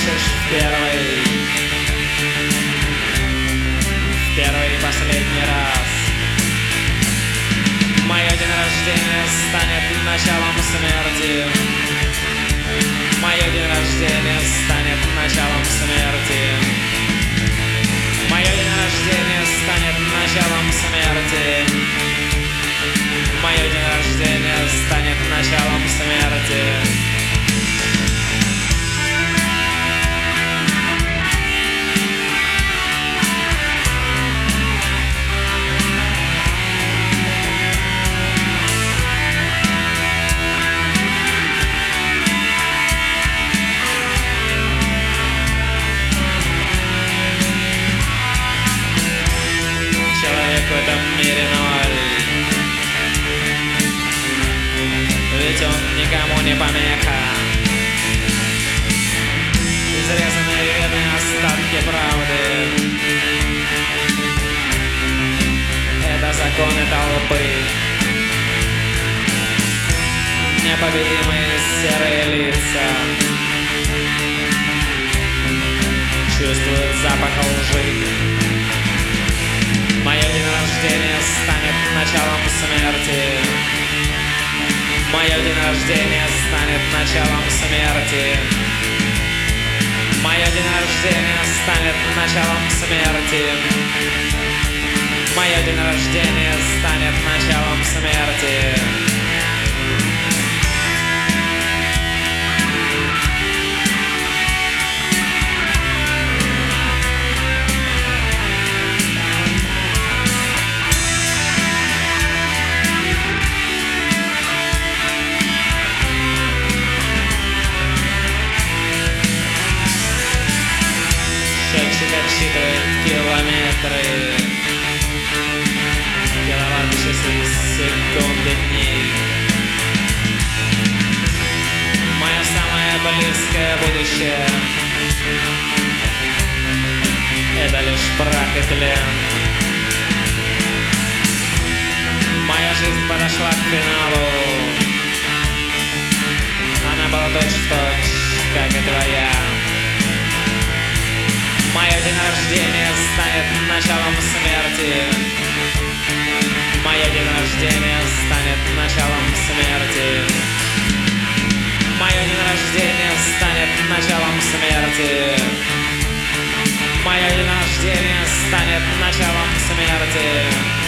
услышишь в первый и последний раз. Мое день рождения станет началом смерти. Мое день рождения станет началом смерти. Мое день рождения станет началом смерти. Мое день рождения станет началом смерти. В этом мире ноль, ведь он никому не помеха. Изрезанные вены, остатки правды — это законы толпы. Непобедимые серые лица чувствуют запах лжи. Мое день рождения станет началом смерти. Мое день рождения станет началом смерти. Мое день рождения станет началом смерти. Мое день рождения станет началом смерти. Счетчик отсчитывает километры, киловатт, часы, секунды, дней. Мое самое близкое будущее — это лишь прах и тлен. Моя жизнь подошла к финалу. Она была точь-в-точь, как и твоя. Мое день рождения станет началом смерти. Мое день рождения станет началом смерти. Мое день рождения станет началом смерти. Мое день рождения станет началом смерти.